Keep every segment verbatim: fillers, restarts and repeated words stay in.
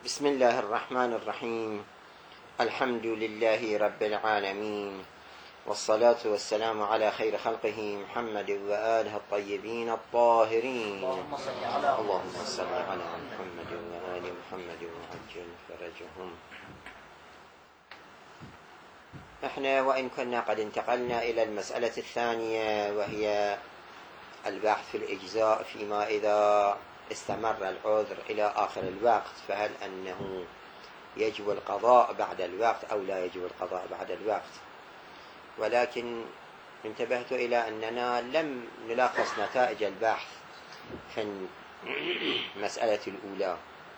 بسم الله الرحمن الرحيم. الحمد لله رب العالمين، والصلاة والسلام على خير خلقه محمد وآله الطيبين الطاهرين. اللهم صل على اللهم صل على محمد وآل محمد وعجل فرجهم. احنا وإن كنا قد انتقلنا إلى المسألة الثانية، وهي البحث في الإجزاء فيما إذا استمر العذر إلى آخر الوقت، فهل أنه يجب القضاء بعد الوقت أو لا يجب القضاء بعد الوقت. ولكن انتبهت إلى أننا لم نلخص نتائج البحث في المسألة الأولى،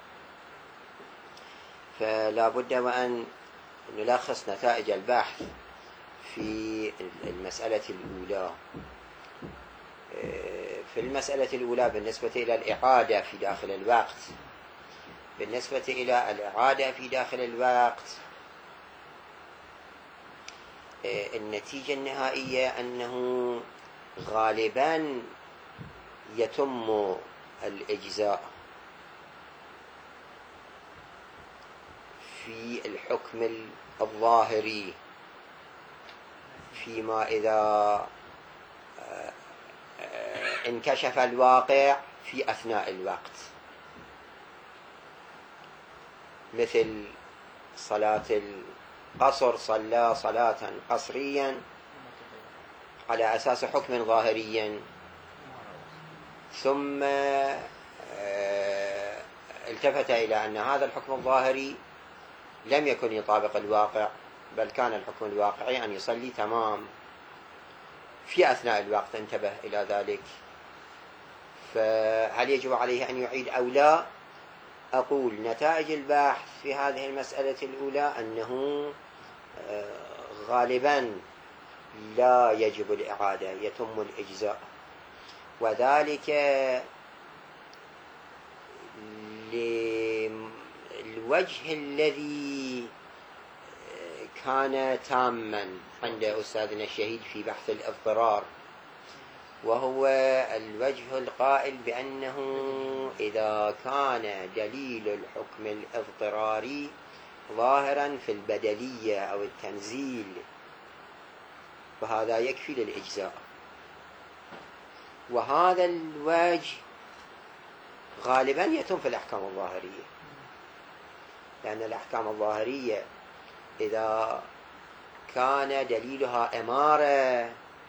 فلا بد وأن نلخص نتائج البحث في المسألة الأولى. في المسألة الأولى بالنسبة إلى الإعادة في داخل الوقت، بالنسبة إلى الإعادة في داخل الوقت النتيجة النهائية أنه غالبا يتم الإجزاء في الحكم الظاهري فيما إذا انكشف الواقع في أثناء الوقت، مثل صلاة القصر، صلى صلاة قصريا على أساس حكم ظاهريا، ثم التفت إلى أن هذا الحكم الظاهري لم يكن يطابق الواقع، بل كان الحكم الواقعي أن يصلي تمام في أثناء الوقت. انتبه إلى ذلك. فهل يجب عليه أن يعيد أو لا؟ أقول نتائج البحث في هذه المسألة الأولى أنه غالبا لا يجب الإعادة، يتم الإجزاء، وذلك للوجه الذي كان تاما عند أستاذنا الشهيد في بحث الاضطرار، وهو الوجه القائل بأنه إذا كان دليل الحكم الاضطراري ظاهرا في البدلية أو التنزيل فهذا يكفي للإجزاء. وهذا الوجه غالبا يتم في الأحكام الظاهرية، لأن الأحكام الظاهرية إذا كان دليلها أمارة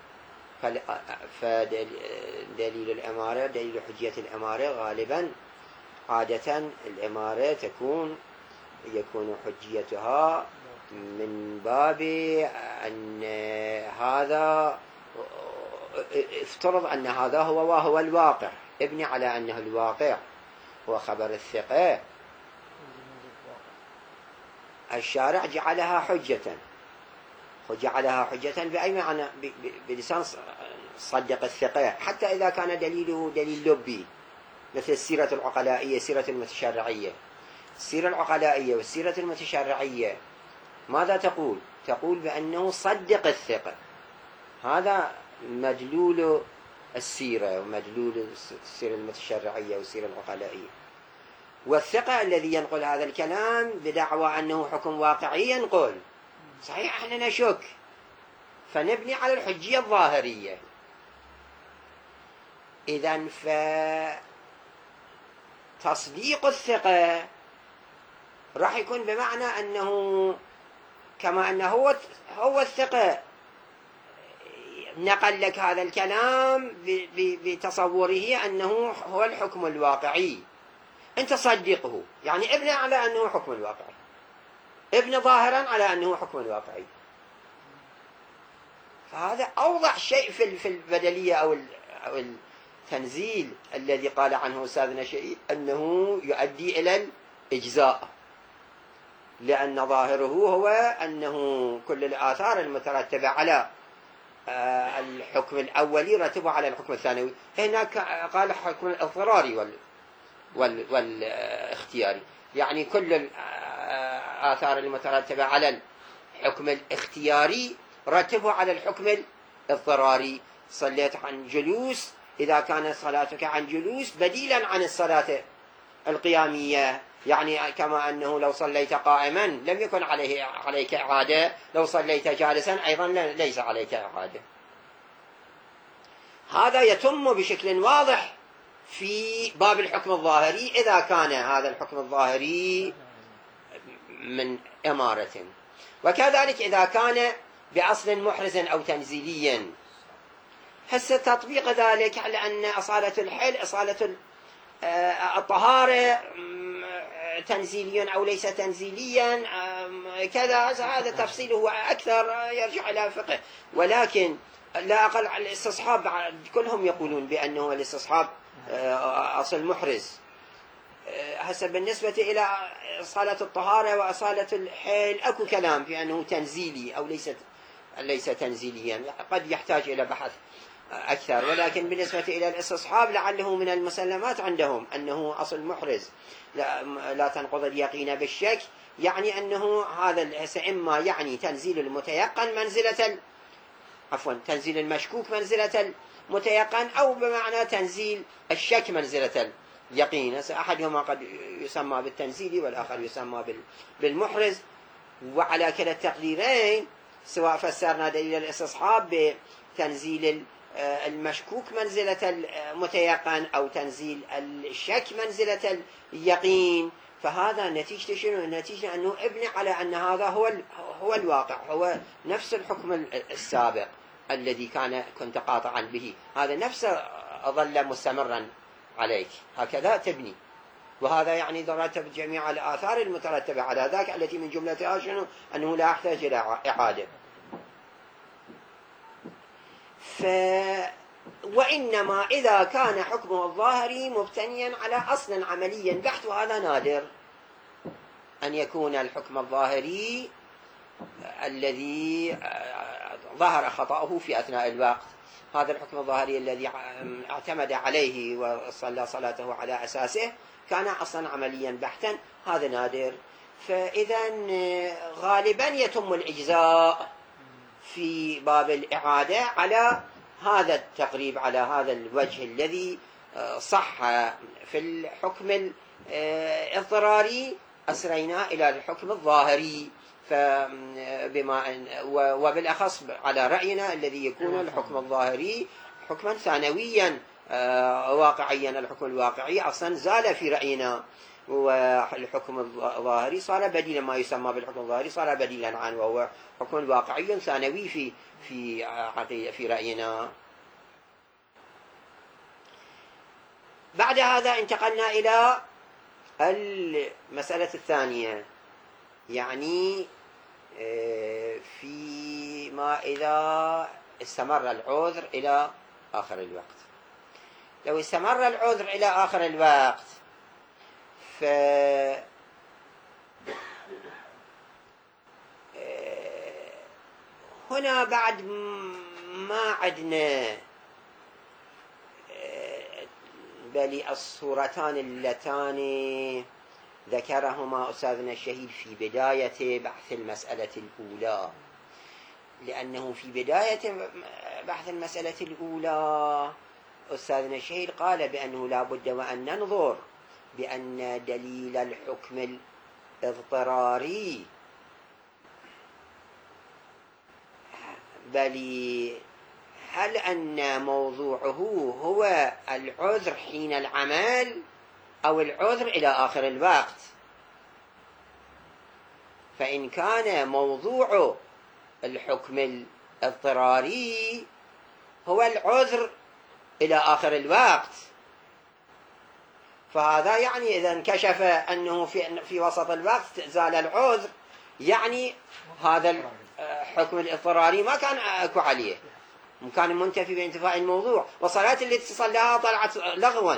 فدليل الأمارة دليل حجية الأمارة غالبا عادة الأمارة تكون يكون حجيتها من باب أن هذا افترض أن هذا هو وهو الواقع، ابني على أنه الواقع هو خبر الثقة. الشارع جعلها حجة، وجعلها حجة بأي معنى؟ بلسان صدق الثقة، حتى إذا كان دليله دليل لبي مثل السيرة العقلائية، السيرة المتشرعية. السيرة العقلائية والسيرة المتشرعية ماذا تقول؟ تقول بأنه صدق الثقة، هذا مدلول السيرة ومدلول السيرة المتشرعية والسيرة العقلائية. والثقة الذي ينقل هذا الكلام بدعوى أنه حكم واقعي ينقل صحيح، احنا نشك، فنبني على الحجية الظاهرية. إذن فتصديق الثقة راح يكون بمعنى أنه كما أنه هو هو الثقة نقل لك هذا الكلام بتصوره أنه هو الحكم الواقعي، أنت صدقه، يعني ابني على أنه حكم الواقعي، ابن ظاهرا على أنه حكم واقعي. فهذا أوضح شيء في البدلية أو أو التنزيل الذي قال عنه أستاذنا شيء أنه يؤدي إلى الإجزاء، لأن ظاهره هو أنه كل الآثار المترتبة على الحكم الأولي رتبوا على الحكم الثانوي. هناك قال حكم الاضطراري وال وال والاختياري، يعني كل الآثار المترتبة على الحكم الاختياري رتبوا على الحكم الاضطراري. صليت عن جلوس، إذا كانت صلاتك عن جلوس بديلا عن الصلاة القيامية يعني كما أنه لو صليت قائما لم يكن عليه عليك إعادة، لو صليت جالسا أيضا ليس عليك إعادة. هذا يتم بشكل واضح في باب الحكم الظاهري إذا كان هذا الحكم الظاهري من إمارة، وكذلك إذا كان بأصل محرز أو تنزيليا. هسه تطبيق ذلك على أن أصالة الحل أصالة الطهارة تنزيليا أو ليس تنزيليا كذا، هذا تفصيل هو أكثر يرجع إلى فقه، ولكن لا أقل على الاستصحاب كلهم يقولون بأنه الاستصحاب أصل محرز. هسه بالنسبة إلى أصالة الطهارة وأصالة الحيل أكو كلام في أنه تنزيلي أو ليس ليس تنزيليا، قد يحتاج إلى بحث أكثر، ولكن بالنسبة إلى الاستصحاب لعله من المسلمات عندهم أنه أصل محرز لا, لا تنقض اليقين بالشك، يعني أنه هذا إما يعني تنزيل المتيقن منزلة عفوا تنزيل المشكوك منزلة المتيقن، أو بمعنى تنزيل الشك منزلة اليقين. أحدهما قد يسمى بالتنزيلي والآخر يسمى بالمحرز، وعلى كلا التقديرين سواء فسرنا دليل الاستصحاب بتنزيل المشكوك منزلة المتيقن أو تنزيل الشك منزلة اليقين، فهذا نتيجة شنو؟ نتيجة أنه ابني على أن هذا هو هو الواقع، هو نفس الحكم السابق الذي كان كنت قاطعا به، هذا نفسه ظل مستمرا عليك، هكذا تبني. وهذا يعني ترتب جميع الآثار المترتبة على ذاك التي من جملتها شنو؟ أنه لا يحتاج إلى إعادة. ف وإنما إذا كان حكمه الظاهري مبتنيا على أصل عملي بحت، وهذا نادر أن يكون الحكم الظاهري الذي ظهر خطأه في أثناء الوقت، هذا الحكم الظاهري الذي اعتمد عليه وصلى صلاته على أساسه كان أصلا عمليا بحتا، هذا نادر. فإذا غالبا يتم الإجزاء في باب الإعادة على هذا التقريب، على هذا الوجه الذي صح في الحكم الاضطراري أسرينا إلى الحكم الظاهري، فبما وبالأخص على رأينا الذي يكون الحكم الظاهري حكما ثانويا واقعيا. الحكم الواقعي أصلا زال في رأينا، والحكم الظاهري صار بديلا، ما يسمى بالحكم الظاهري صار بديلا عنه، وهو حكم واقعي ثانوي في في في رأينا. بعد هذا انتقلنا إلى المسألة الثانية، يعني فيما إذا استمر العذر إلى آخر الوقت. لو استمر العذر إلى آخر الوقت ف هنا بعد ما عدنا بل الصورتان اللتان ذكرهما أستاذنا الشهيد في بداية بحث المسألة الأولى، لأنه في بداية بحث المسألة الأولى أستاذنا الشهيد قال بأنه لا بد وأن ننظر بأن دليل الحكم الاضطراري بل هل أن موضوعه هو العذر حين العمل أو العذر إلى آخر الوقت. فإن كان موضوع الحكم الاضطراري هو العذر إلى آخر الوقت، فهذا يعني إذا انكشف أنه في, في وسط الوقت زال العذر، يعني هذا الحكم الاضطراري ما كان أكو عليه، كان منتفي بانتفاء الموضوع، وصلاة التي صلاها طلعت لغوا،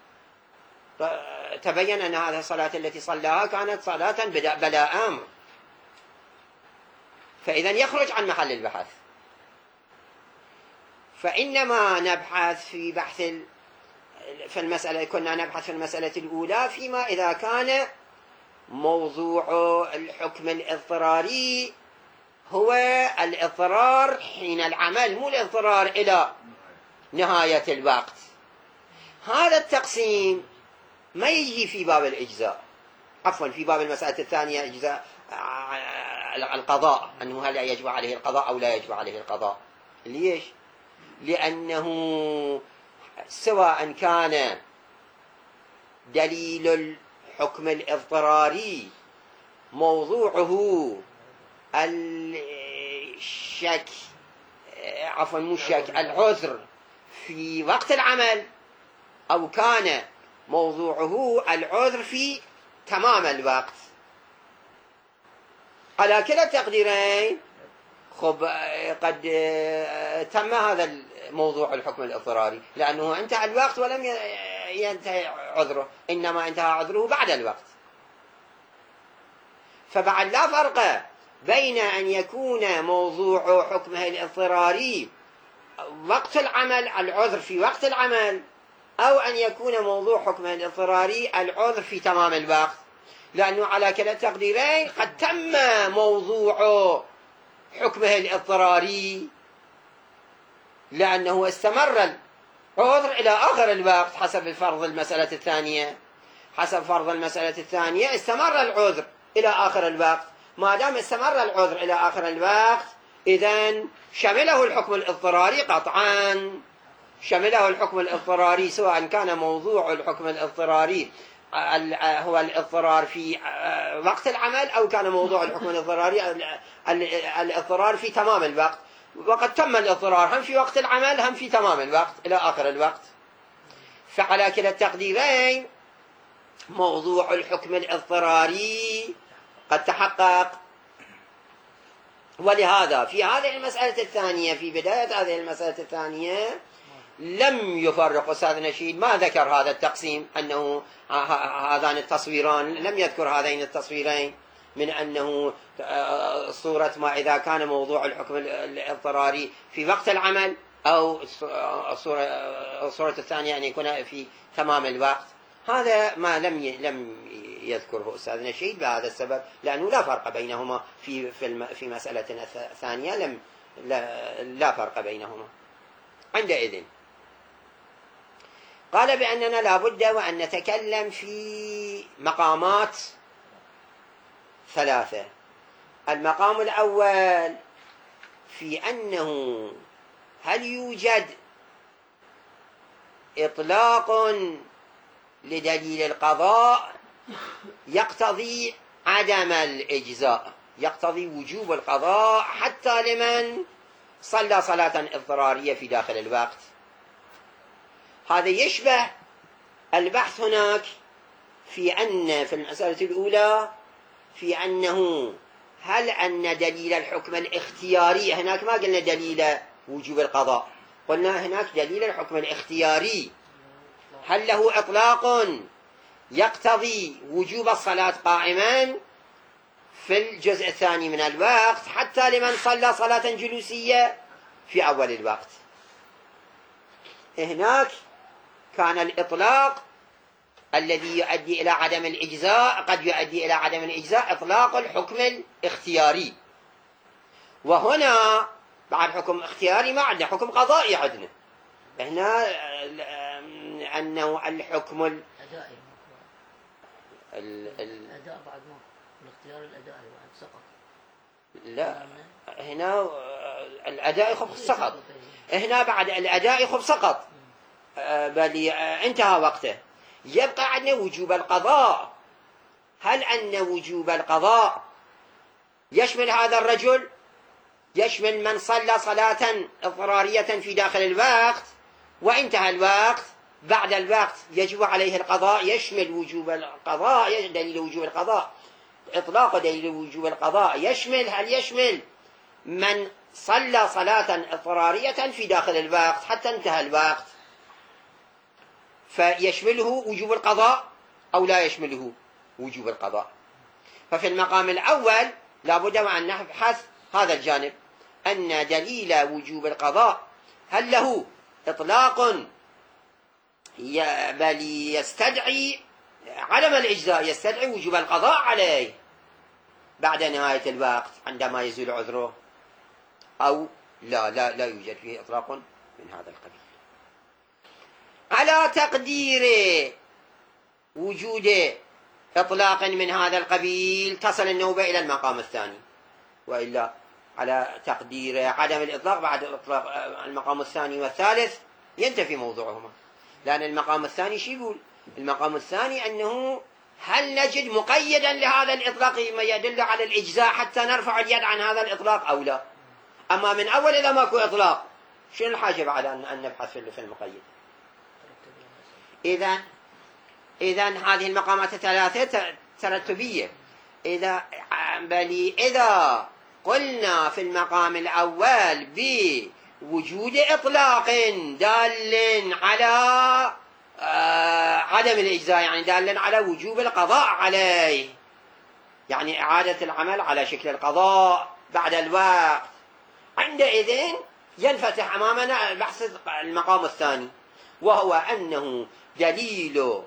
تبين أن هذه الصلاة التي صلاها كانت صلاة بلا أمر، فإذا يخرج عن محل البحث. فإنما نبحث في بحث في المسألة، كنا نبحث في المسألة الأولى فيما إذا كان موضوع الحكم الاضطراري هو الاضطرار حين العمل، مو الاضطرار إلى نهاية الوقت. هذا التقسيم ما يجي في باب الإجزاء، عفوا في باب المسألة الثانية إجزاء القضاء، أنه هل يجب عليه القضاء أو لا يجب عليه القضاء. ليش؟ لأنه سواء كان دليل الحكم الاضطراري موضوعه الشك عفوا مو الشك العذر في وقت العمل، أو كان موضوعه العذر في تمام الوقت، على كلا التقديرين خب قد تم هذا الموضوع الحكم الاضطراري، لأنه انتهى الوقت ولم ينتهي عذره، إنما انتهى عذره بعد الوقت. فبعد لا فرق بين أن يكون موضوع حكمه الاضطراري وقت العمل العذر في وقت العمل، أو أن يكون موضوع حكمه الاضطراري العذر في تمام الوقت، لأنه على كلا التقديرين قد تم موضوع حكمه الاضطراري لأنه استمر العذر إلى آخر الوقت حسب فرض المسألة الثانية. حسب فرض المسألة الثانية استمر العذر إلى آخر الوقت، ما دام استمر العذر إلى آخر الوقت إذن شمله الحكم الاضطراري قطعا، شمله الحكم الاضطراري، سواء كان موضوع الحكم الاضطراري هو الاضطرار في وقت العمل، أو كان موضوع الحكم الاضطراري الاضطرار في تمام الوقت. وقد تم الاضطرار هم في وقت العمل هم في تمام الوقت إلى آخر الوقت. فعلى كلا التقديرين موضوع الحكم الاضطراري قد تحقق. ولهذا في هذه المسألة الثانية، في بداية هذه المسألة الثانية لم يفرق أستاذ نشيد، ما ذكر هذا التقسيم، أنه هذان التصويران لم يذكر هذين التصويرين من أنه صورة ما إذا كان موضوع الحكم الاضطراري في وقت العمل، أو الصورة, الصورة الثانية أن يكون في تمام الوقت. هذا ما لم لم يذكره أستاذ نشيد بهذا السبب، لأنه لا فرق بينهما في في في مسألة ثانية، لم لا, لا فرق بينهما. عندئذ قال بأننا لا بد وأن نتكلم في مقامات ثلاثة. المقام الأول في أنه هل يوجد إطلاق لدليل القضاء يقتضي عدم الإجزاء، يقتضي وجوب القضاء حتى لمن صلى صلاة اضطرارية في داخل الوقت. هذا يشبه البحث هناك في أن في المسألة الأولى في أنه هل أن دليل الحكم الاختياري، هناك ما قلنا دليل وجوب القضاء، قلنا هناك دليل الحكم الاختياري، هل له إطلاق يقتضي وجوب الصلاة قائما في الجزء الثاني من الوقت حتى لمن صلى صلاة جلوسية في أول الوقت. هناك كان الإطلاق الذي يؤدي إلى عدم الإجزاء، قد يؤدي إلى عدم الإجزاء إطلاق الحكم الاختياري، وهنا بعد حكم اختياري ما عندنا حكم قضائي، عندنا هنا أنه الحكم الأدائي الأداء بعد ما الاختيار الأدائي بعد سقط. لا هنا الأداء خب سقط، هنا بعد الأداء خب سقط بل انتهى وقته. يبقى عندنا وجوب القضاء. هل أن وجوب القضاء يشمل هذا الرجل، يشمل من صلى صلاة اضطرارية في داخل الوقت وانتهى الوقت، بعد الوقت يجب عليه القضاء، يشمل وجوب القضاء دليل وجوب القضاء، إطلاق دليل وجوب القضاء يشمل، هل يشمل من صلى صلاة اضطرارية في داخل الوقت حتى انتهى الوقت، فيشمله وجوب القضاء أو لا يشمله وجوب القضاء. ففي المقام الأول لابد وأن نبحث هذا الجانب، أن دليل وجوب القضاء هل له إطلاق بل يستدعي عدم الإجزاء، يستدعي وجوب القضاء عليه بعد نهاية الوقت عندما يزول عذره، أو لا لا لا يوجد فيه إطلاق من هذا القبيل. على تقدير وجود إطلاق من هذا القبيل تصل النوبة إلى المقام الثاني، وإلا على تقدير عدم الإطلاق بعد إطلاق المقام الثاني والثالث ينتفي موضوعهما. لأن المقام الثاني شو يقول؟ المقام الثاني أنه هل نجد مقيدا لهذا الإطلاق ما يدل على الإجزاء حتى نرفع اليد عن هذا الإطلاق أو لا؟ أما من أول إذا ماكو إطلاق شنو الحاجة بعد أن نبحث في المقيد؟ إذا إذا هذه المقامات الثلاثة ترتبية. إذا بل إذا قلنا في المقام الأول بوجود إطلاق دال على آه عدم الإجزاء، يعني دال على وجوب القضاء عليه، يعني إعادة العمل على شكل القضاء بعد الوقت، عندئذ ينفتح أمامنا بحث المقام الثاني، وهو أنه دليل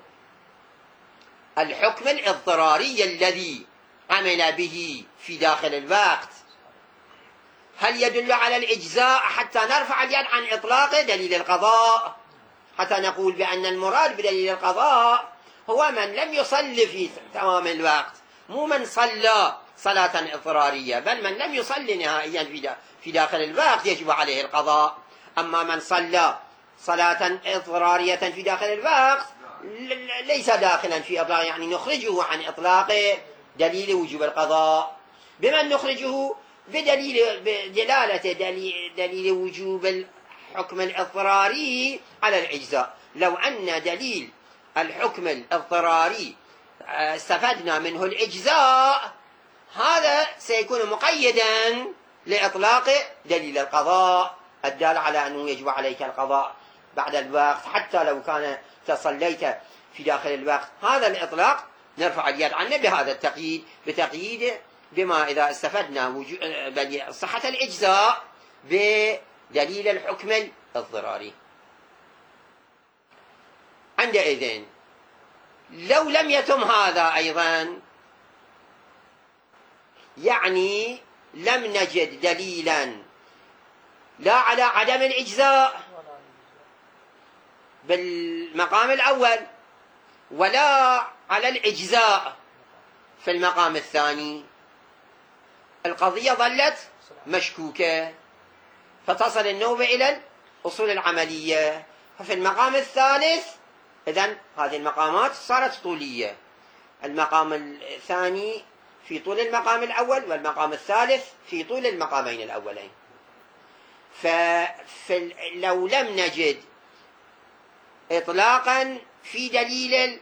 الحكم الاضطراري الذي عمل به في داخل الوقت هل يدل على الإجزاء حتى نرفع اليد عن إطلاق دليل القضاء، حتى نقول بأن المراد بدليل القضاء هو من لم يصل في تمام الوقت، مو من صلى صلاة اضطرارية، بل من لم يصلي نهائيا في داخل الوقت يجب عليه القضاء. أما من صلى صلاة اضطرارية في داخل الوقت ليس داخلا في إطلاق، يعني نخرجه عن إطلاق دليل وجوب القضاء. بمن نخرجه؟ بدليل بدلالة دليل, دليل وجوب الحكم الاضطراري على الإجزاء. لو أن دليل الحكم الاضطراري استفدنا منه الإجزاء، هذا سيكون مقيدا لإطلاق دليل القضاء الدال على أنه يجب عليك القضاء بعد الوقت حتى لو كان تصليت في داخل الوقت. هذا الإطلاق نرفع اليد عنه بهذا التقييد، بتقييد بما إذا استفدنا صحة الإجزاء بدليل الحكم الاضطراري. عندئذ لو لم يتم هذا أيضا، يعني لم نجد دليلا لا على عدم الإجزاء بالمقام الأول ولا على الإجزاء في المقام الثاني، القضية ظلت مشكوكة، فتصل النوبة إلى الأصول العملية. ففي المقام الثالث إذن هذه المقامات صارت طولية، المقام الثاني في طول المقام الأول والمقام الثالث في طول المقامين الأولين. فلو لم نجد إطلاقا في دليل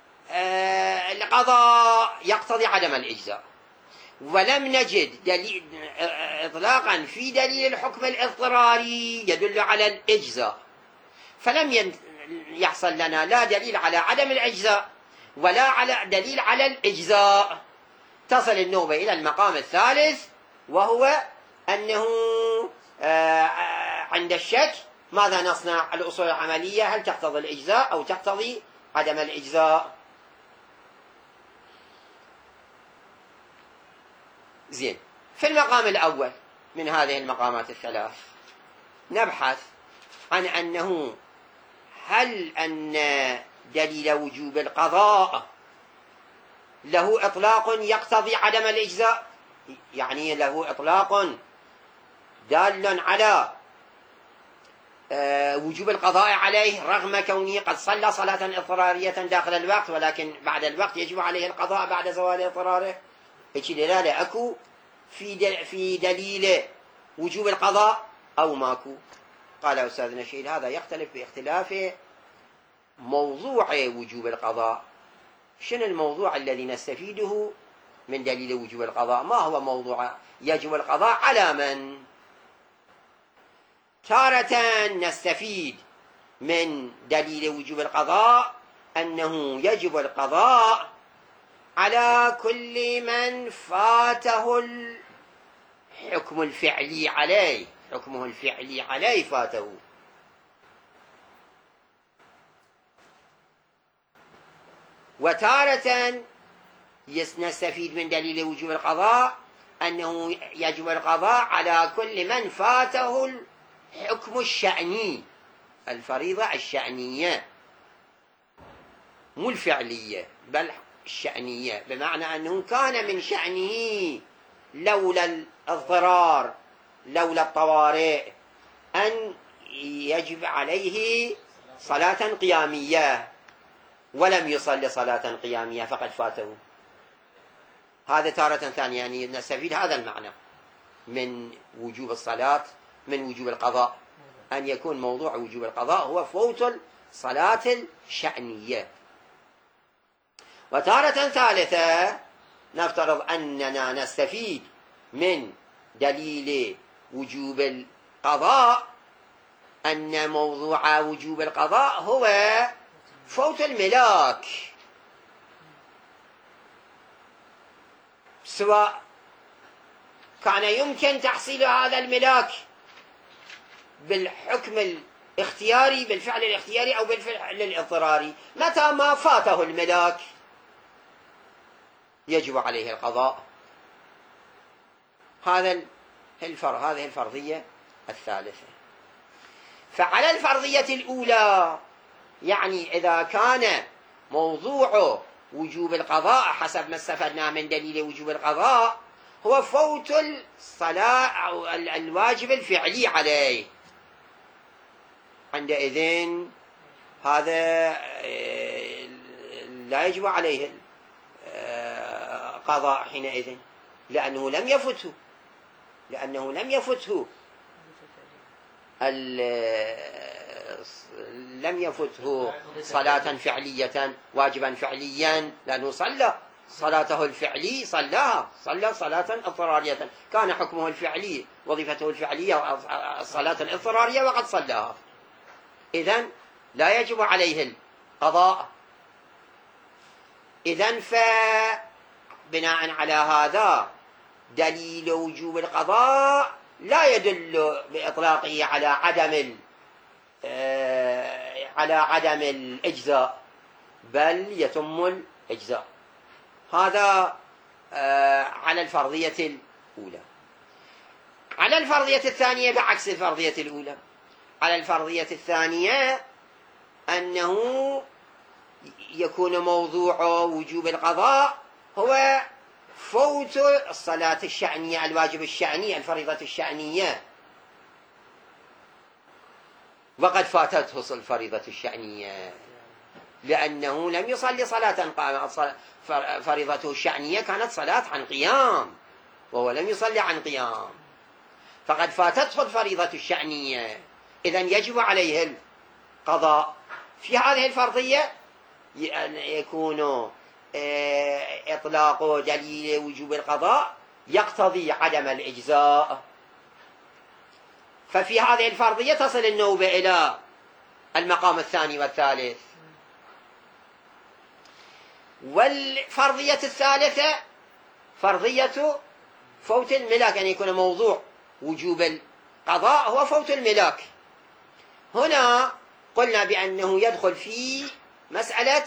القضاء يقتضي عدم الإجزاء، ولم نجد دليل إطلاقا في دليل الحكم الاضطراري يدل على الإجزاء، فلم يحصل لنا لا دليل على عدم الإجزاء ولا على دليل على الإجزاء، تصل النوبة إلى المقام الثالث، وهو أنه عند الشك ماذا نصنع؟ الأصول العملية هل تقتضي الإجزاء أو تقتضي عدم الإجزاء؟ زين، في المقام الأول من هذه المقامات الثلاث نبحث عن أنه هل أن دليل وجوب القضاء له إطلاق يقتضي عدم الإجزاء، يعني له إطلاق دال على وجوب القضاء عليه رغم كونه قد صلى صلاة اضطرارية داخل الوقت، ولكن بعد الوقت يجب عليه القضاء بعد زوال اضطراره. هيك دلالة أكو في في دليل وجوب القضاء أو ماكو؟ قال أستاذنا الشهيد هذا يختلف باختلاف موضوع وجوب القضاء. شنو الموضوع الذي نستفيده من دليل وجوب القضاء؟ ما هو موضوع يجب القضاء على من؟ تارة نستفيد من دليل وجوب القضاء أنه يجب القضاء على كل من فاته الحكم الفعلي عليه، حكمه الفعلي عليه فاته. وتارة نستفيد من دليل وجوب القضاء أنه يجب القضاء على كل من فاته الحكم الشأني، الفريضة الشأنية مو الفعلية، بل الشأنية، بمعنى أنه كان من شأنه لولا الاضطرار لولا الطوارئ أن يجب عليه صلاة قيامية، ولم يصل صلاة قيامية فقد فاته. هذا تارة ثانية يعني نستفيد هذا المعنى من وجوب الصلاة، من وجوب القضاء، أن يكون موضوع وجوب القضاء هو فوت الصلاة الشأنية. وتارة ثالثة نفترض أننا نستفيد من دليل وجوب القضاء أن موضوع وجوب القضاء هو فوت الملاك، سواء كان يمكن تحصيل هذا الملاك بالحكم الاختياري، بالفعل الاختياري، أو بالفعل الاضطراري. متى ما فاته الملاك يجب عليه القضاء. هذا الفرض، هذه الفرضية الثالثة. فعلى الفرضية الأولى، يعني إذا كان موضوع وجوب القضاء حسب ما استفدنا من دليل وجوب القضاء هو فوت الصلاة أو الواجب الفعلي عليه، عندئذ هذا لا يجب عليه القضاء حينئذ، لأنه لم يفته لأنه لم يفته لم يفته صلاة فعلية، واجبا فعليا، لأنه صلى صلاته الفعلي، صلاها صلى صلاة اضطرارية، كان حكمه الفعلي، وظيفته الفعلية الصلاة الاضطرارية، وقد صلاها. إذن لا يجب عليه القضاء. إذن فبناء على هذا دليل وجوب القضاء لا يدل بإطلاقه على عدم على عدم الإجزاء، بل يتم الإجزاء. هذا على الفرضية الأولى. على الفرضية الثانية بعكس الفرضية الأولى. على الفرضية الثانية أنه يكون موضوع وجوب القضاء هو فوت الصلاة الشأنية، الواجب الشأني، الفريضة الشأنية، وقد فاتته الفريضة الشأنية لأنه لم يصلي صلاة قائمة. فريضته الشأنية كانت صلاة عن قيام، وهو لم يصلي عن قيام، فقد فاتته الفريضة الشأنية، إذن يجب عليه القضاء. في هذه الفرضية يكون إطلاق دليل وجوب القضاء يقتضي عدم الإجزاء. ففي هذه الفرضية تصل النوبة إلى المقام الثاني والثالث. والفرضية الثالثة فرضية فوت الملاك، يعني يكون موضوع وجوب القضاء هو فوت الملاك. هنا قلنا بأنه يدخل في مسألة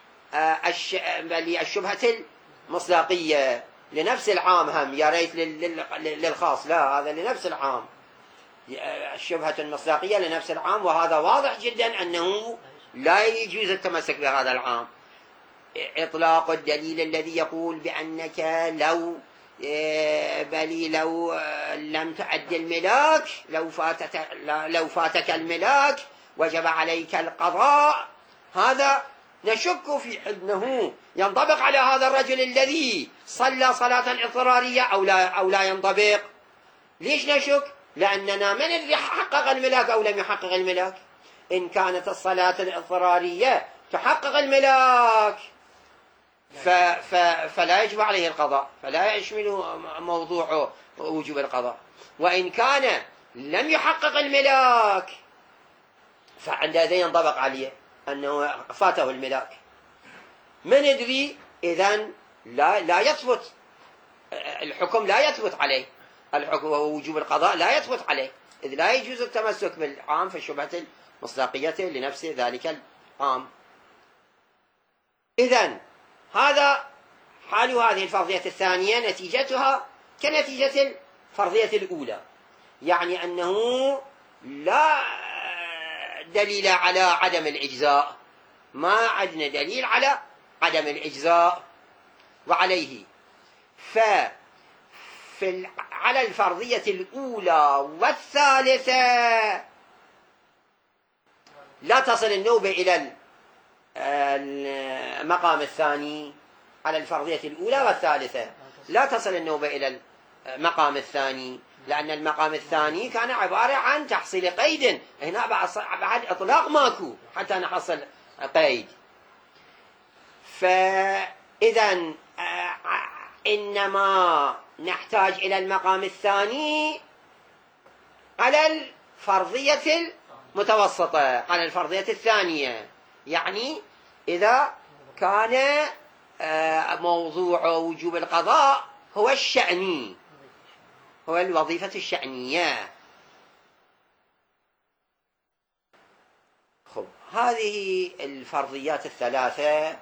الشبهة المصداقية لنفس العام، هم يا ريت للخاص، لا، هذا لنفس العام، الشبهة المصداقية لنفس العام. وهذا واضح جدا أنه لا يجوز التمسك بهذا العام. إطلاق الدليل الذي يقول بأنك لو بل لو لم تعد الملاك، لو فاتك لو فاتك الملاك وجب عليك القضاء، هذا نشك في أنه ينطبق على هذا الرجل الذي صلى صلاة اضطرارية أو لا أو لا ينطبق. ليش نشك؟ لأننا من اللي حقق الملاك أو لم يحقق الملاك. إن كانت الصلاة الاضطرارية تحقق الملاك ف ف فلا يجب عليه القضاء، فلا يشمل موضوع وجوب القضاء. وإن كان لم يحقق الملاك فعندئذ ينطبق عليه أنه فاته الملاك. من يدري؟ إذن لا لا يثبت الحكم، لا يثبت عليه الحكم، ووجوب القضاء لا يثبت عليه، إذ لا يجوز التمسك بالعام في الشبهة المصداقية لنفس ذلك العام. إذن هذا حال هذه الفرضية الثانية، نتيجتها كنتيجة الفرضية الأولى، يعني أنه لا دليل على عدم الإجزاء، ما عندنا دليل على عدم الإجزاء، وعليه ف في على الفرضية الأولى والثالثة لا تصل النوبة إلى المقام الثاني. على الفرضية الأولى والثالثة لا تصل النوبة إلى المقام الثاني، لأن المقام الثاني كان عبارة عن تحصيل قيد. هنا بعد إطلاق ماكو حتى نحصل قيد. فإذا إنما نحتاج إلى المقام الثاني على الفرضية المتوسطة، على الفرضية الثانية. يعني إذا كان موضوع وجوب القضاء هو الشأني، هو الوظيفة الشأنية. خب، هذه الفرضيات الثلاثة.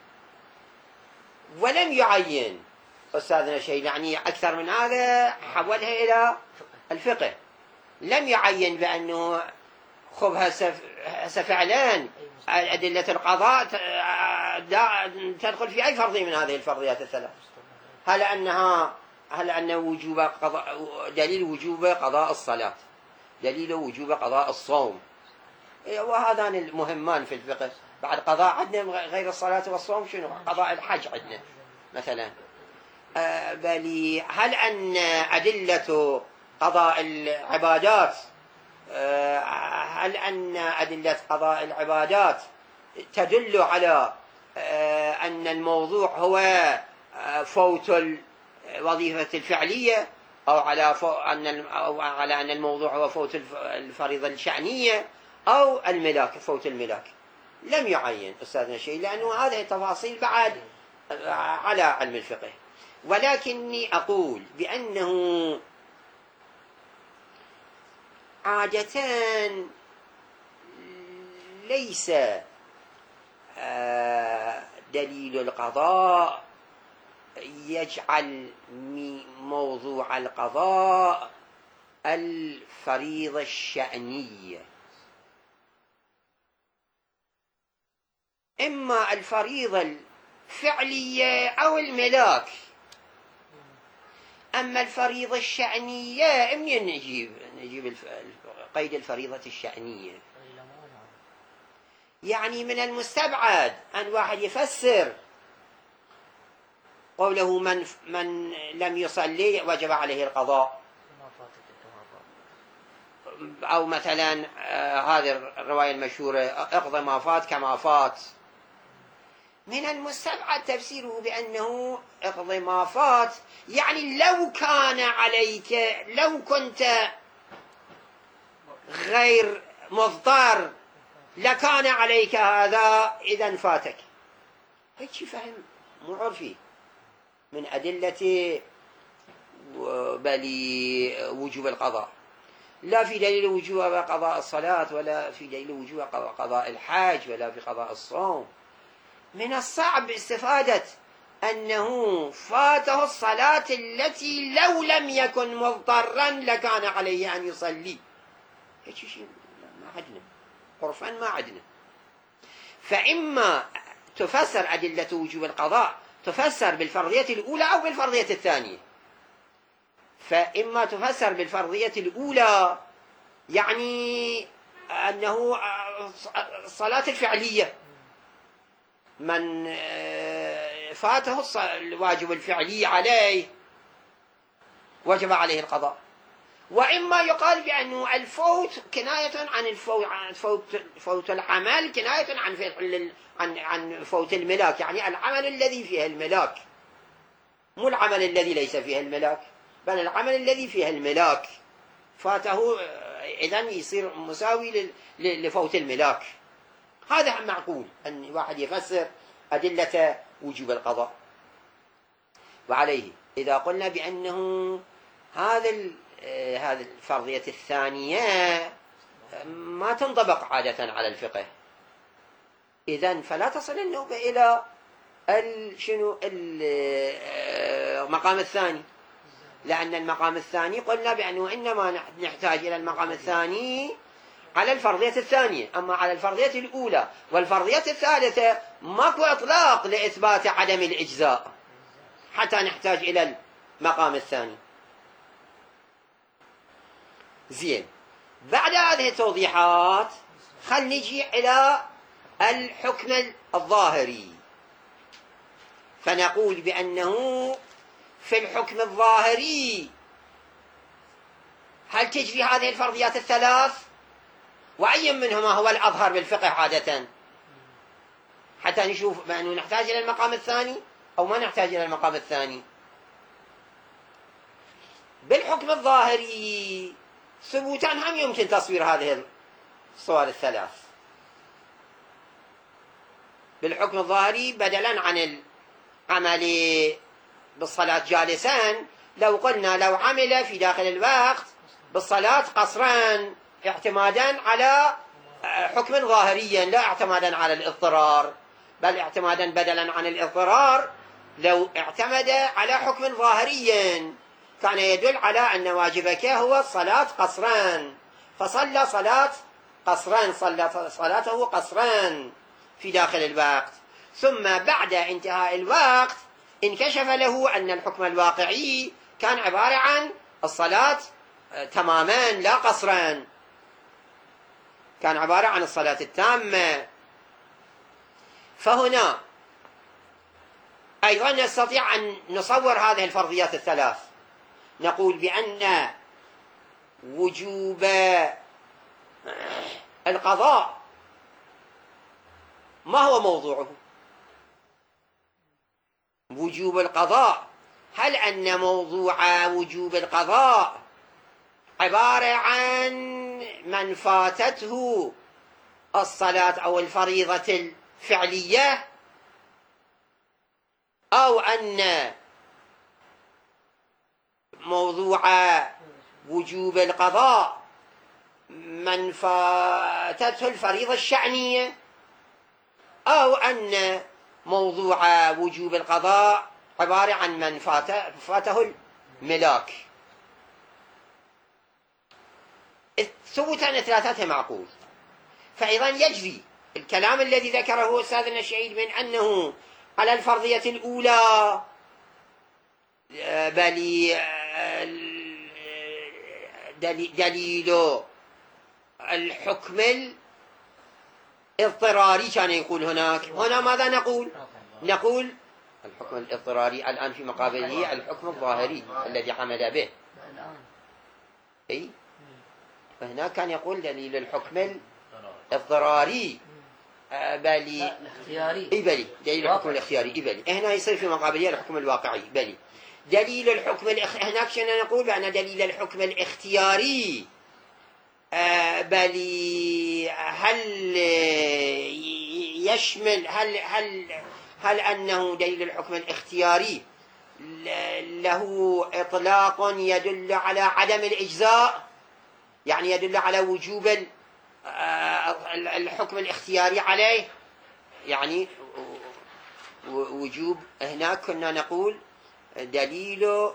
ولم يعين أستاذنا شيء يعني أكثر من هذا، حولها إلى الفقه. لم يعين بأنه خب هسه هسه فعلا أدلة القضاء تدخل في أي فرضية من هذه الفرضيات الثلاث. هل أنها هل أن وجوب قضاء دليل وجوب قضاء الصلاة، دليل وجوب قضاء الصوم، وهذان المهمان في الفقه. بعد قضاء عندنا غير الصلاة والصوم شنو؟ قضاء الحج عندنا مثلا. أه بل هل أن أدلة قضاء العبادات أه هل أن أدلة قضاء العبادات تدل على أه أن الموضوع هو فوت الوظيفة الفعلية، أو على أن أو على أن الموضوع هو فوت الفريضة الشأنية، أو الملاك، فوت الملاك؟ لم يعين أستاذنا شيء، لأنه هذه التفاصيل بعد على علم الفقه. ولكني أقول بأنه عادة ليس دليل القضاء يجعل موضوع القضاء الفريضة الشأنية، إما الفريضة الفعلية أو الملاك. أما الفريضة الشأنية منين نجيب نجيب قيد الفريضة الشأنية؟ يعني من المستبعد أن واحد يفسر قوله من من لم يصلي وجب عليه القضاء، أو مثلا آه هذه الرواية المشهورة اقضى ما فات كما فات. من المستبعد تفسيره بأنه اقضي ما فات يعني لو كان عليك، لو كنت غير مضطر لكان عليك هذا إذا فاتك. هيك فهم مو عرفي من أدلة بل وجوب القضاء. لا في دليل وجوب قضاء الصلاة، ولا في دليل وجوب قضاء الحج، ولا في قضاء الصوم. من الصعب استفادة أنه فاته الصلاة التي لو لم يكن مضطرا لكان عليه أن يصلي. هيك شيء ما عندنا، عرفا ما عندنا. فإما تفسر أدلة وجوب القضاء تفسر بالفرضية الأولى أو بالفرضية الثانية. فإما تفسر بالفرضية الأولى يعني أنه الصلاة الفعلية، من فاته الواجب الفعلي عليه وجب عليه القضاء. وإما يقال بأنه الفوت كناية عن الفوت عن فوت فوت العمل كناية عن عن عن فوت الملاك، يعني العمل الذي فيه الملاك، مو العمل الذي ليس فيه الملاك، بل العمل الذي فيه الملاك فاته، إذن يصير مساوي لفوت الملاك. هذا معقول أن واحد يفسر أدلة وجوب القضاء. وعليه إذا قلنا بأنه هذا هذه الفرضية الثانية ما تنطبق عادة على الفقه، إذن فلا تصل النوبة إلى شنو المقام الثاني، لأن المقام الثاني قلنا بأنه إنما نحتاج إلى المقام الثاني على الفرضية الثانية. أما على الفرضية الأولى والفرضية الثالثة ماكو إطلاق لإثبات عدم الإجزاء، حتى نحتاج إلى المقام الثاني. زين، بعد هذه التوضيحات خل نجي إلى الحكم الظاهري، فنقول بأنه في الحكم الظاهري هل تجري هذه الفرضيات الثلاث؟ وأي منهما هو الأظهر بالفقه عادة، حتى نشوف بأنه نحتاج إلى المقام الثاني أو ما نحتاج إلى المقام الثاني. بالحكم الظاهري ثبوتا هم يمكن تصوير هذه الصور الثلاث. بالحكم الظاهري بدلا عن العمل بالصلاة جالسا، لو قلنا لو عمل في داخل الوقت بالصلاة قصرا اعتمادا على حكم ظاهريا لا اعتمادا على الاضطرار، بل اعتمادا بدلا عن الاضطرار لو اعتمد على حكم ظاهريا كان يدل على أن واجبك هو الصلاة قصرا، فصلى صلاة قصرا، صلى صلاته قصرا في داخل الوقت، ثم بعد انتهاء الوقت انكشف له أن الحكم الواقعي كان عبارة عن الصلاة تماما لا قصرا، كان عبارة عن الصلاة التامة. فهنا أيضا نستطيع أن نصور هذه الفرضيات الثلاث، نقول بأن وجوب القضاء ما هو موضوعه؟ وجوب القضاء، هل أن موضوع وجوب القضاء عبارة عن من فاتته الصلاة أو الفريضة الفعلية، أو أن موضوع وجوب القضاء من فاتته الفريضة الشأنية، أو أن موضوع وجوب القضاء عبارة عن من فاته الملاك؟ ثبوتا الثلاثة معقول. فأيضا يجري الكلام الذي ذكره أستاذنا الشهيد من أنه على الفرضية الأولى بل دليل الحكم الاضطراري كان يقول هناك، هنا ماذا نقول؟ نقول الحكم الاضطراري الآن في مقابله الحكم الظاهري الذي عمل به. أي فهناك كان يقول دليل الحكم الاضطراري بلي الاختياري، اي بلي دليل الحكم الاختياري، اي بلي هنا يصير في مقابله الحكم الواقعي. بلي دليل الحكم الاخ... هناك كنا نقول بأن دليل الحكم الاختياري بلي هل يشمل هل هل هل أنه دليل الحكم الاختياري له إطلاق يدل على عدم الإجزاء، يعني يدل على وجوب الحكم الاختياري عليه، يعني وجوب. هناك كنا نقول دليل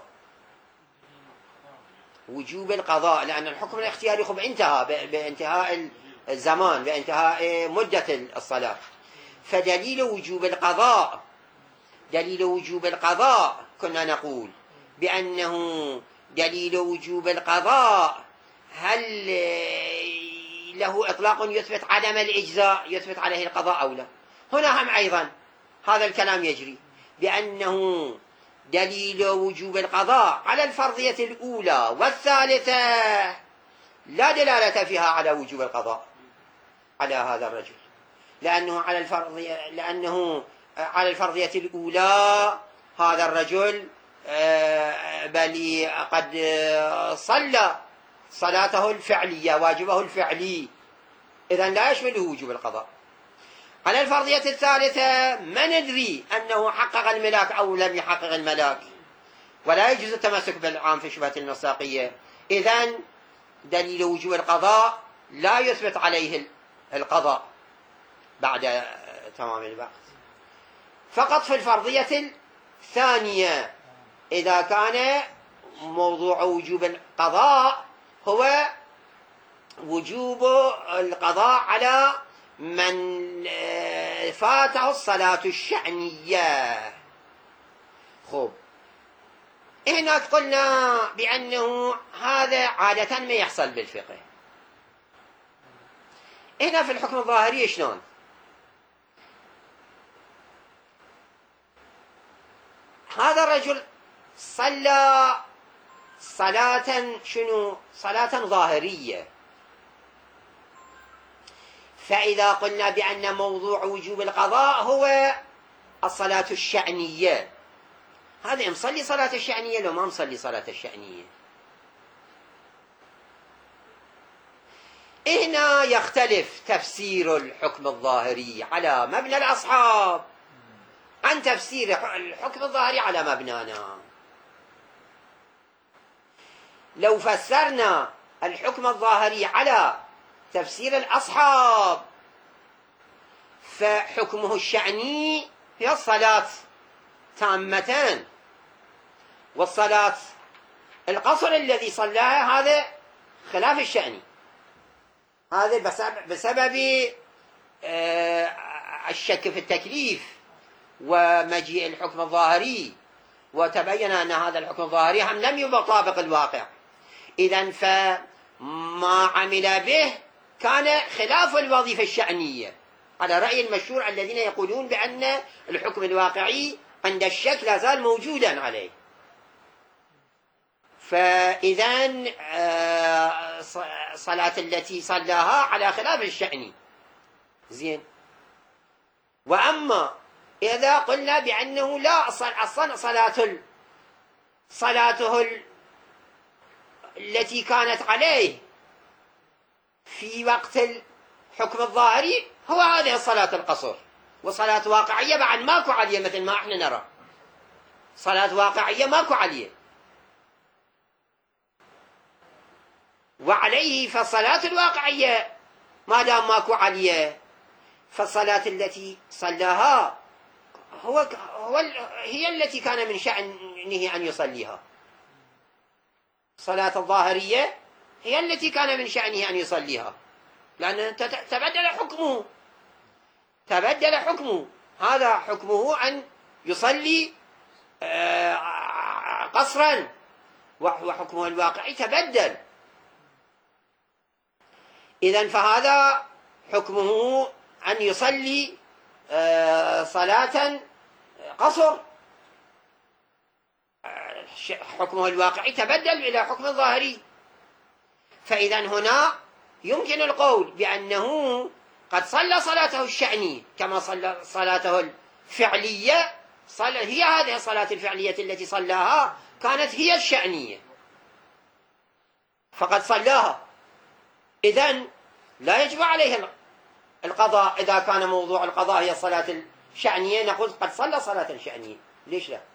وجوب القضاء، لأن الحكم الاختياري خب انتهى بانتهاء الزمان بانتهاء مدة الصلاة، فدليل وجوب القضاء دليل وجوب القضاء كنا نقول بأنه دليل وجوب القضاء هل له إطلاق يثبت عدم الإجزاء، يثبت عليه القضاء أو لا؟ هنا هم أيضا هذا الكلام يجري بأنه دليل وجوب القضاء على الفرضية الأولى والثالثة لا دلالة فيها على وجوب القضاء على هذا الرجل، لأنه على الفرضية لأنه على الفرضية الأولى هذا الرجل بل قد صلى صلاته الفعلية واجبه الفعلي، إذن لا يشمله وجوب القضاء. على الفرضية الثالثة ما ندري أنه حقق الملاك أو لم يحقق الملاك، ولا يجوز التمسك بالعام في شبهة المصداقية، إذن دليل وجوب القضاء لا يثبت عليه القضاء بعد تمام الوقت. فقط في الفرضية الثانية إذا كان موضوع وجوب القضاء هو وجوب القضاء على من فاته الصلاة الشأنية. خب هناك قلنا بأنه هذا عادة ما يحصل بالفقه. هنا في الحكم الظاهري شلون؟ هذا الرجل صلى صلاة شنو؟ صلاة ظاهرية. فإذا قلنا بأن موضوع وجوب القضاء هو الصلاة الشأنية، هذا مصلي صلاة الشأنية لو ما مصلي صلاة الشأنية. هنا يختلف تفسير الحكم الظاهري على مبنى الأصحاب عن تفسير الحكم الظاهري على مبنانا. لو فسرنا الحكم الظاهري على تفسير الأصحاب فحكمه الشأني هي الصلاة تامتان، والصلاة القصر الذي صلاها هذا خلاف الشأني، هذا بسبب الشك في التكليف ومجيء الحكم الظاهري، وتبين أن هذا الحكم الظاهري هم لم يطابق الواقع. إذن فما عمل به كان خلاف الوظيفة الشأنية على رأي المشهور الذين يقولون بأن الحكم الواقعي عند الشك لا زال موجودا عليه. فإذن صلاة التي صلاها على خلاف الشأني زين. وأما إذا قلنا بأنه لا أصلا صلاة صلاته التي كانت عليه في وقت الحكم الظاهري هو هذه الصلاة القصر، وصلاة واقعية بعد ماكو عليه مثل ما احنا نرى، صلاة واقعية ماكو عليه. وعليه فالصلاة الواقعية ما دام ماكو عليه فالصلاة التي صلاها هو هو هي التي كان من شأنه أن يصليها. الصلاة الظاهرية هي التي كان من شأنه أن يصليها، لأن تبدل حكمه تبدل حكمه هذا حكمه أن يصلي قصرا، وحكمه الواقعي تبدل. إذن فهذا حكمه أن يصلي صلاة قصر، حكمه الواقعي تبدل إلى حكم الظاهري. فإذن هنا يمكن القول بأنه قد صلى صلاته الشأنية كما صلى صلاته الفعلية، صلى هي هذه الصلاة الفعلية التي صلاها كانت هي الشأنية فقد صلاها. إذن لا يجب عليه القضاء إذا كان موضوع القضاء هي الصلاة الشأنية، نقول قد صلى صلاة شأنية، ليش لا؟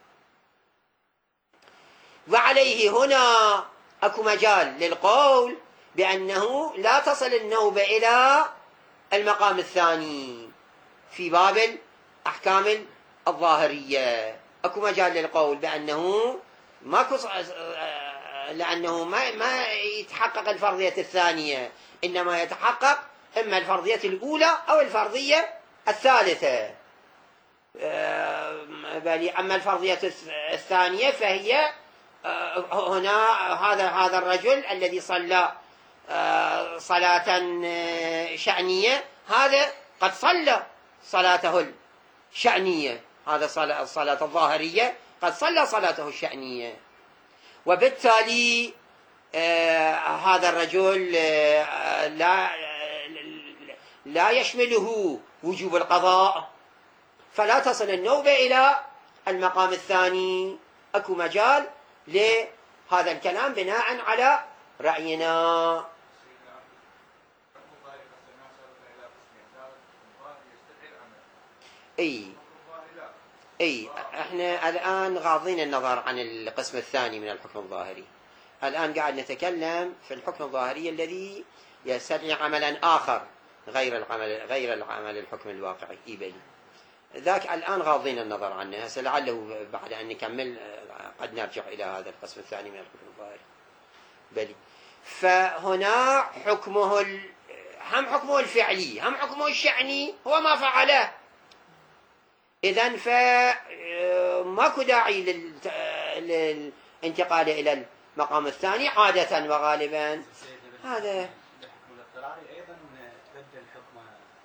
وعليه هنا أكو مجال للقول بأنه لا تصل النوبة إلى المقام الثاني في باب الأحكام الظاهرية. أكو مجال للقول بأنه ماكو، لأنه ما ما يتحقق الفرضية الثانية، إنما يتحقق إما الفرضية الأولى أو الفرضية الثالثة. أما الفرضية الثانية فهي هنا هذا هذا الرجل الذي صلى صلاة شأنية هذا قد صلى صلاته الشأنية، هذا الصلاة الظاهرية قد صلى صلاته الشأنية، وبالتالي هذا الرجل لا لا يشمله وجوب القضاء، فلا تصل النوبة إلى المقام الثاني. أكو مجال لهذا الكلام بناء على رأينا. اي اي احنا الآن غاضين النظر عن القسم الثاني من الحكم الظاهري، الآن قاعد نتكلم في الحكم الظاهري الذي يستدعي عملا آخر غير العمل غير العمل الحكم الواقعي. اي بلي ذاك الآن غاضين النظر عنه، هسه لعله بعد أن نكمل قد نرجع إلى هذا القسم الثاني من الحكم الظاهري. بلي فهنا حكمه ال... هم حكمه الفعلي هم حكمه الشأني هو ما فعله. إذن فماكو داعي للانتقال إلى المقام الثاني عادة وغالبا. هذا الحكم الاضطراري أيضا تبدل حكمه،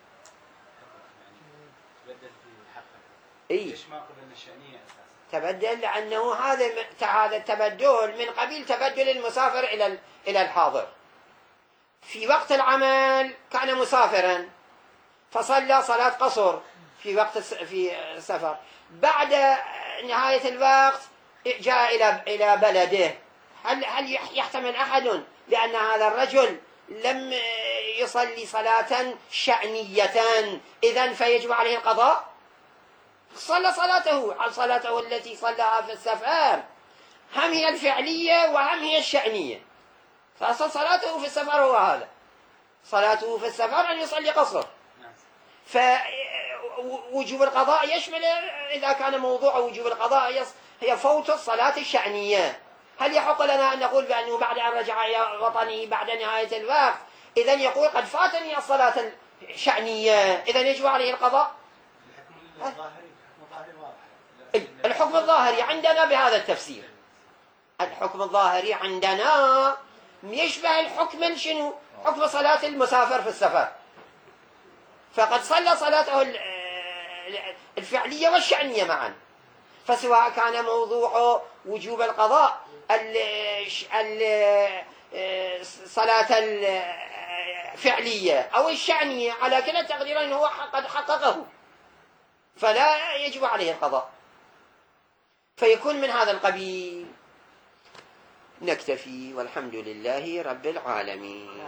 يعني تبدل في حقه. إيه؟ ليش ما قبلنا الشأنية أساسا؟ تبدل لأنه هذا هذا التبدل من قبيل تبدل المسافر إلى إلى الحاضر. في وقت العمل كان مسافرا فصلى صلاة قصر في وقت في السفر، بعد نهاية الوقت جاء إلى إلى بلده. هل هل يحتمل أحد بأن هذا الرجل لم يصلي صلاة شأنية إذن فيجب عليه القضاء؟ صلى صلاته على صلاته التي صلاها في السفر، هم هي الفعلية وهم هي الشأنية. فأصل صلاته في السفر هو هذا، صلاته في السفر أن يصلي قصر. فوجوب القضاء يشمل إذا كان موضوع وجوب القضاء هي فوت الصلاة الشأنية. هل يحق لنا أن نقول بأنه بعد أن رجع إلى وطنه بعد نهاية الوقت إذن يقول قد فاتني الصلاة الشأنية إذن يجب عليه القضاء؟ الحكم الظاهري عندنا بهذا التفسير، الحكم الظاهري عندنا يشبه الحكم شنو؟ حكم صلاة المسافر في السفر، فقد صلى صلاته الفعلية والشأنية معا. فسواء كان موضوع وجوب القضاء الصلاة الفعلية أو الشأنية على كلا التقديرين هو قد حققه، فلا يجب عليه القضاء، فيكون من هذا القبيل. نكتفي والحمد لله رب العالمين.